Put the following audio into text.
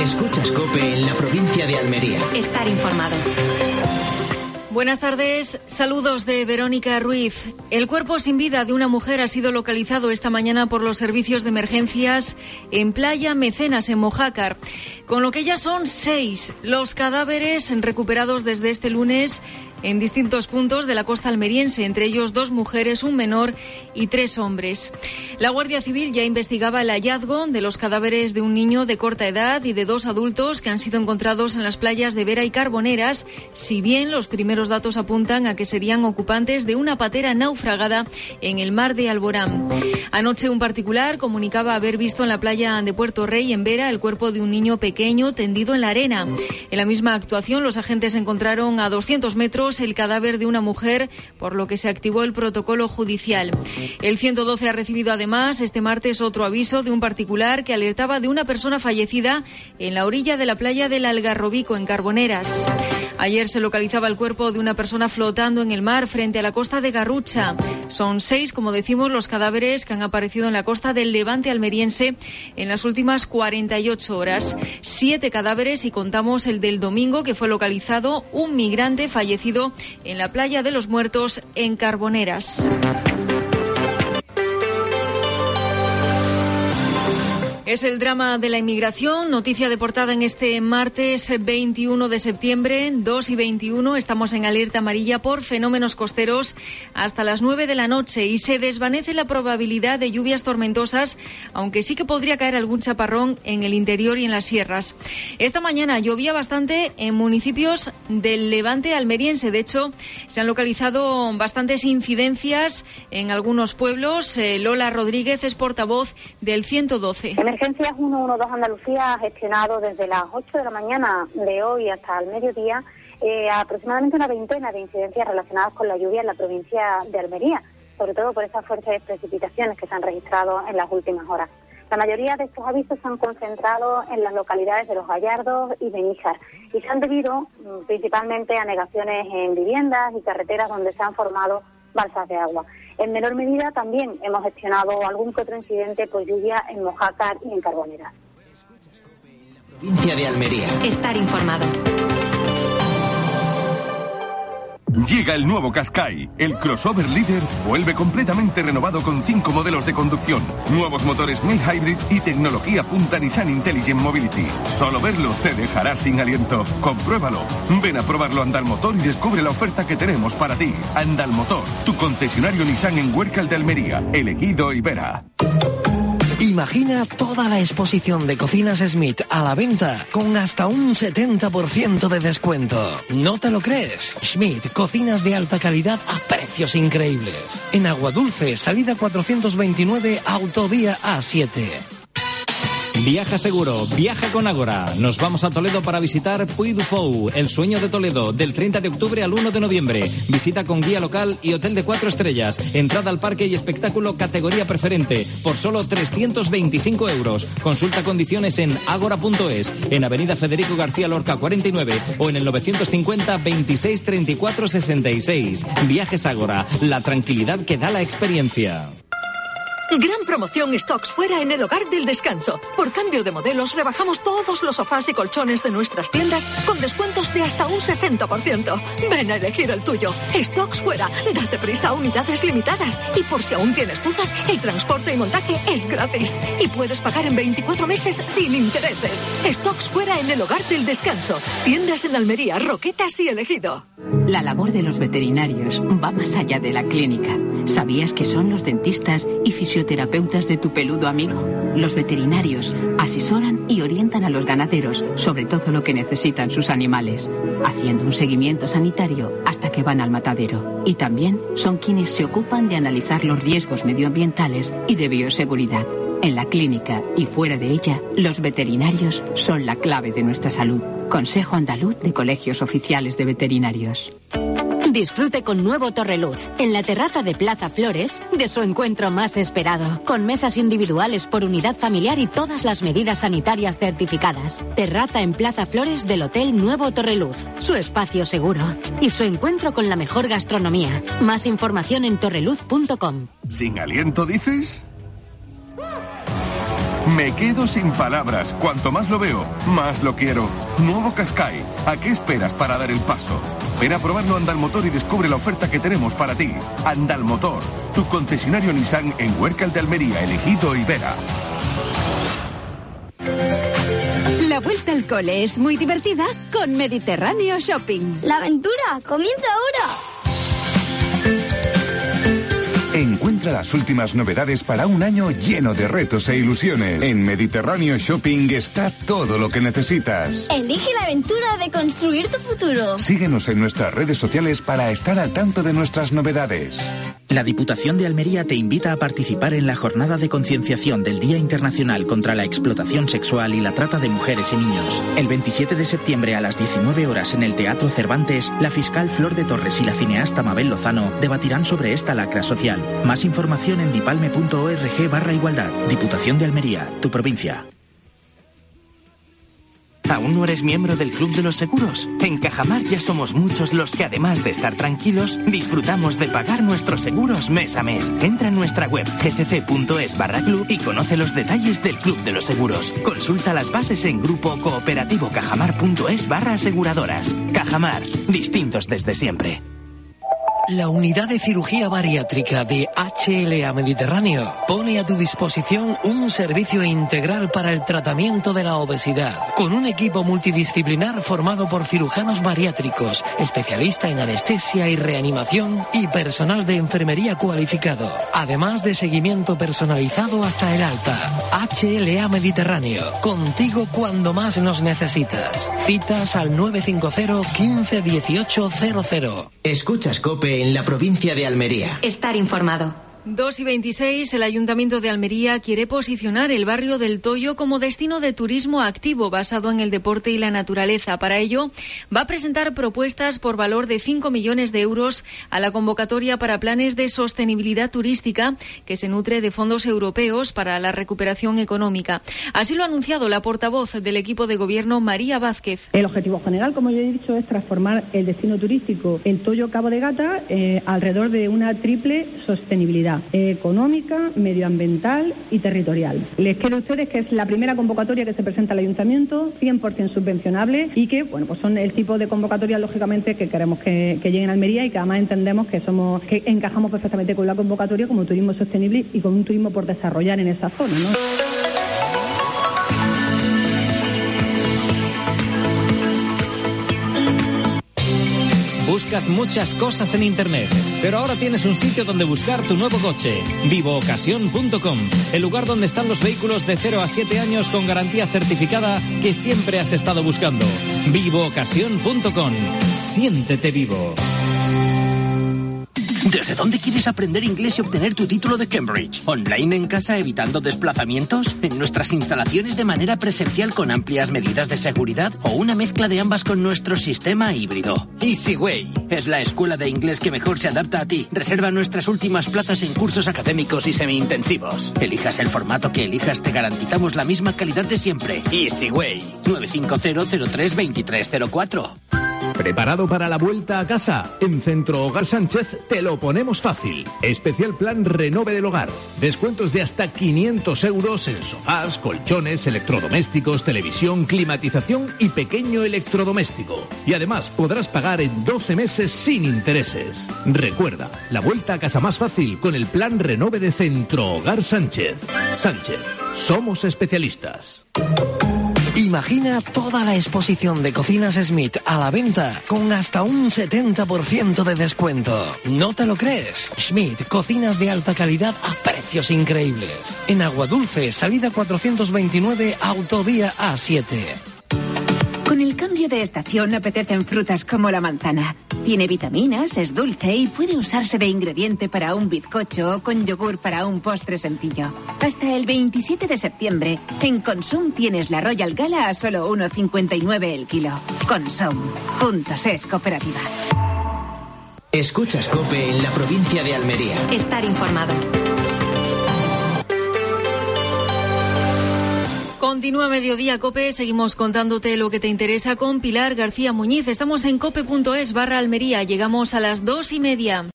Escuchas COPE en la provincia de Almería. Estar informado. Buenas tardes, saludos de Verónica Ruiz. El cuerpo sin vida de una mujer ha sido localizado esta mañana por los servicios de emergencias en Playa Mecenas, en Mojácar, con lo que ya son 6 los cadáveres recuperados desde este lunes en distintos puntos de la costa almeriense, entre ellos 2 mujeres, un menor y 3 hombres. La Guardia Civil ya investigaba el hallazgo de los cadáveres de un niño de corta edad y de 2 adultos que han sido encontrados en las playas de Vera y Carboneras, si bien los primeros datos apuntan a que serían ocupantes de una patera naufragada en el mar de Alborán. Anoche un particular comunicaba haber visto en la playa de Puerto Rey, en Vera, el cuerpo de un niño pequeño tendido en la arena. En la misma actuación, los agentes encontraron a 200 metros el cadáver de una mujer, por lo que se activó el protocolo judicial. El 112 ha recibido además este martes otro aviso de un particular que alertaba de una persona fallecida en la orilla de la playa del Algarrobico, en Carboneras. Ayer se localizaba el cuerpo de una persona flotando en el mar frente a la costa de Garrucha. Son 6, como decimos, los cadáveres que han aparecido en la costa del Levante almeriense en las últimas 48 horas. 7 cadáveres, y contamos el del domingo, que fue localizado un migrante fallecido en la playa de los Muertos, en Carboneras. Es el drama de la inmigración, noticia de portada en este martes 21 de septiembre, 2:21. Estamos en alerta amarilla por fenómenos costeros hasta las 9 de la noche y se desvanece la probabilidad de lluvias tormentosas, aunque sí que podría caer algún chaparrón en el interior y en las sierras. Esta mañana llovía bastante en municipios del Levante almeriense. De hecho, se han localizado bastantes incidencias en algunos pueblos. Lola Rodríguez es portavoz del 112. Emergencias 112 Andalucía ha gestionado desde las 8 de la mañana de hoy hasta el mediodía aproximadamente una veintena de incidencias relacionadas con la lluvia en la provincia de Almería, sobre todo por esas fuertes precipitaciones que se han registrado en las últimas horas. La mayoría de estos avisos se han concentrado en las localidades de Los Gallardos y Beníjar y se han debido principalmente a anegaciones en viviendas y carreteras donde se han formado balsas de agua. En menor medida también hemos gestionado algún que otro incidente por lluvia en Mojácar y en Carboneras. Provincia de Almería. Estar informado. Llega el nuevo Qashqai. El crossover líder vuelve completamente renovado con 5 modelos de conducción, nuevos motores mild hybrid y tecnología punta Nissan Intelligent Mobility. Solo verlo te dejará sin aliento. Compruébalo. Ven a probarlo a Andalmotor y descubre la oferta que tenemos para ti. Andalmotor, tu concesionario Nissan en Huércal de Almería, Elegido y Vera. Imagina toda la exposición de Cocinas Smith a la venta con hasta un 70% de descuento. ¿No te lo crees? Smith, cocinas de alta calidad a precios increíbles. En Aguadulce, salida 429, autovía A7. Viaja seguro, viaja con Ágora. Nos vamos a Toledo para visitar Puy du Fou, el sueño de Toledo, del 30 de octubre al 1 de noviembre. Visita con guía local y hotel de 4 estrellas. Entrada al parque y espectáculo categoría preferente, por solo 325 euros. Consulta condiciones en agora.es, en Avenida Federico García Lorca 49 o en el 950 26 34 66. Viajes Ágora, la tranquilidad que da la experiencia. Gran promoción Stocks Fuera en el Hogar del Descanso. Por cambio de modelos rebajamos todos los sofás y colchones de nuestras tiendas con descuentos de hasta un 60%. Ven a elegir el tuyo. Stocks Fuera. Date prisa a unidades limitadas. Y por si aún tienes dudas, el transporte y montaje es gratis. Y puedes pagar en 24 meses sin intereses. Stocks Fuera en el Hogar del Descanso. Tiendas en Almería, Roquetas y Elegido. La labor de los veterinarios va más allá de la clínica. ¿Sabías que son los dentistas y fisioterapeutas de tu peludo amigo? Los veterinarios asesoran y orientan a los ganaderos sobre todo lo que necesitan sus animales, haciendo un seguimiento sanitario hasta que van al matadero. Y también son quienes se ocupan de analizar los riesgos medioambientales y de bioseguridad. En la clínica y fuera de ella, los veterinarios son la clave de nuestra salud. Consejo Andaluz de Colegios Oficiales de Veterinarios. Disfrute con nuevo Torreluz, en la terraza de Plaza Flores, de su encuentro más esperado, con mesas individuales por unidad familiar y todas las medidas sanitarias certificadas. Terraza en Plaza Flores del Hotel Nuevo Torreluz, su espacio seguro y su encuentro con la mejor gastronomía. Más información en torreluz.com. ¿Sin aliento dices? Me quedo sin palabras. Cuanto más lo veo, más lo quiero. Nuevo Qashqai. ¿A qué esperas para dar el paso? Ven a probarlo a Andalmotor y descubre la oferta que tenemos para ti. Andalmotor, tu concesionario Nissan en Huércal de Almería, Elegido y Vera. La vuelta al cole es muy divertida con Mediterráneo Shopping. ¡La aventura comienza ahora! Encuentra las últimas novedades para un año lleno de retos e ilusiones. En Mediterráneo Shopping está todo lo que necesitas. Elige la aventura de construir tu futuro. Síguenos en nuestras redes sociales para estar al tanto de nuestras novedades. La Diputación de Almería te invita a participar en la jornada de concienciación del Día Internacional contra la Explotación Sexual y la Trata de Mujeres y Niños. El 27 de septiembre a las 19 horas en el Teatro Cervantes, la fiscal Flor de Torres y la cineasta Mabel Lozano debatirán sobre esta lacra social. Más información en dipalme.org/igualdad. Diputación de Almería, tu provincia. ¿Aún no eres miembro del Club de los Seguros? En Cajamar ya somos muchos los que, además de estar tranquilos, disfrutamos de pagar nuestros seguros mes a mes. Entra en nuestra web gcc.es/club y conoce los detalles del Club de los Seguros. Consulta las bases en grupo cooperativo-cajamar.es/aseguradoras. Cajamar, distintos desde siempre. La unidad de cirugía bariátrica de HLA Mediterráneo pone a tu disposición un servicio integral para el tratamiento de la obesidad, con un equipo multidisciplinar formado por cirujanos bariátricos, especialista en anestesia y reanimación y personal de enfermería cualificado, además de seguimiento personalizado hasta el alta. HLA Mediterráneo, contigo cuando más nos necesitas. Citas al 950 15 18 00. Escuchas COPE en la provincia de Almería. Estar informado. 2:26, el Ayuntamiento de Almería quiere posicionar el barrio del Toyo como destino de turismo activo basado en el deporte y la naturaleza. Para ello, va a presentar propuestas por valor de 5 millones de euros a la convocatoria para planes de sostenibilidad turística que se nutre de fondos europeos para la recuperación económica. Así lo ha anunciado la portavoz del equipo de gobierno, María Vázquez. El objetivo general, como ya he dicho, es transformar el destino turístico El Toyo Cabo de Gata alrededor de una triple sostenibilidad económica, medioambiental y territorial. Les quiero a ustedes que es la primera convocatoria que se presenta al Ayuntamiento, 100% subvencionable y que, bueno, pues son el tipo de convocatorias, lógicamente, que queremos que lleguen a Almería y que además entendemos que encajamos perfectamente con la convocatoria como turismo sostenible y con un turismo por desarrollar en esa zona, ¿no? Buscas muchas cosas en Internet, pero ahora tienes un sitio donde buscar tu nuevo coche. Vivoocasión.com, el lugar donde están los vehículos de 0 a 7 años con garantía certificada que siempre has estado buscando. Vivoocasión.com. Siéntete vivo. ¿Desde dónde quieres aprender inglés y obtener tu título de Cambridge? ¿Online en casa evitando desplazamientos? ¿En nuestras instalaciones de manera presencial con amplias medidas de seguridad? ¿O una mezcla de ambas con nuestro sistema híbrido? EasyWay es la escuela de inglés que mejor se adapta a ti. Reserva nuestras últimas plazas en cursos académicos y semi-intensivos. Elijas el formato que elijas, te garantizamos la misma calidad de siempre. EasyWay, 950-03-2304. ¿Preparado para la vuelta a casa? En Centro Hogar Sánchez te lo ponemos fácil. Especial plan Renove del Hogar. Descuentos de hasta 500 euros en sofás, colchones, electrodomésticos, televisión, climatización y pequeño electrodoméstico. Y además podrás pagar en 12 meses sin intereses. Recuerda, la vuelta a casa más fácil con el plan Renove de Centro Hogar Sánchez. Sánchez, somos especialistas. Imagina toda la exposición de Cocinas Smith a la venta con hasta un 70% de descuento. ¿No te lo crees? Smith, cocinas de alta calidad a precios increíbles. En Aguadulce, salida 429, autovía A7. Con el cambio de estación apetecen frutas como la manzana. Tiene vitaminas, es dulce y puede usarse de ingrediente para un bizcocho o con yogur para un postre sencillo. Hasta el 27 de septiembre, en Consum tienes la Royal Gala a solo 1,59 el kilo. Consum, juntos es cooperativa. Escuchas COPE en la provincia de Almería. Estar informado. Continúa Mediodía COPE, seguimos contándote lo que te interesa con Pilar García Muñiz. Estamos en cope.es/Almería, llegamos a las 2:30.